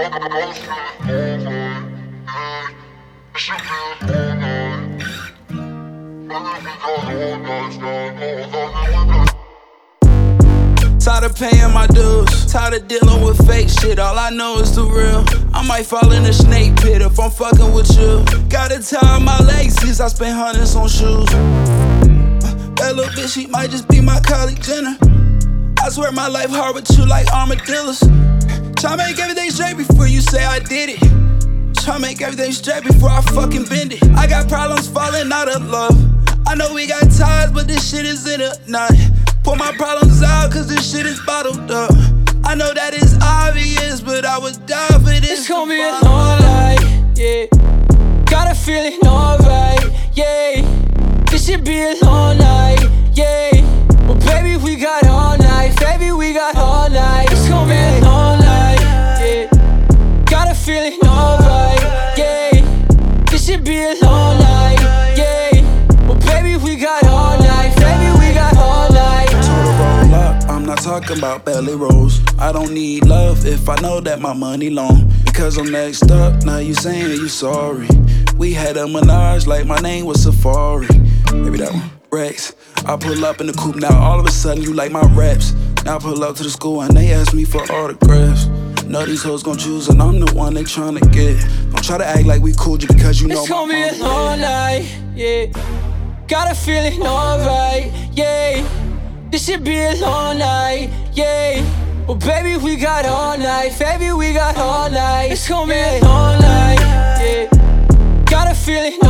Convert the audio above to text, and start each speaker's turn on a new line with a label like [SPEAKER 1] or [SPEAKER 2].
[SPEAKER 1] Tired of paying my dues, tired of dealing with fake shit. All I know is the real. I might fall in a snake pit if I'm fucking with you. Gotta tie my laces, I spend hundreds on shoes. That little bitch, she might just be my Kylie Jenner. I swear my life hard with you like armadillos. Try make everything straight before you say I did it. Try make everything straight before I fucking bend it. I got problems falling out of love. I know we got ties, but this shit is in a knot. Pull my problems out, cause this shit is bottled up. I know that it's obvious, but I would die for this.
[SPEAKER 2] It's gonna be a long night, yeah. Got a feeling alright, yeah. This should be a long night, yeah. Well, baby, we got all night, baby, we got all night. It's gonna be a long night, yeah. Got a feeling alright, yeah. This should be a long night, yeah. Well, baby, we got all night, baby, we got all night.
[SPEAKER 1] Roll up, I'm not talking about belly rolls. I don't need love if I know that my money long. Because I'm next up, now you saying you sorry. We had a menage like my name was Safari. Maybe that one. Rex, I pull up in the coupe, now all of a sudden you like my raps. Now I pull up to the school and they ask me for autographs. Know these hoes gon' choose and I'm the one they tryna get. Don't try to act like we cool just because you know
[SPEAKER 2] it's gonna be a long night, yeah. Got a feeling alright, yeah. This should be a long night, yeah. Well, baby, we got all night, baby, we got all night. It's gonna be a long night, yeah. Got a feeling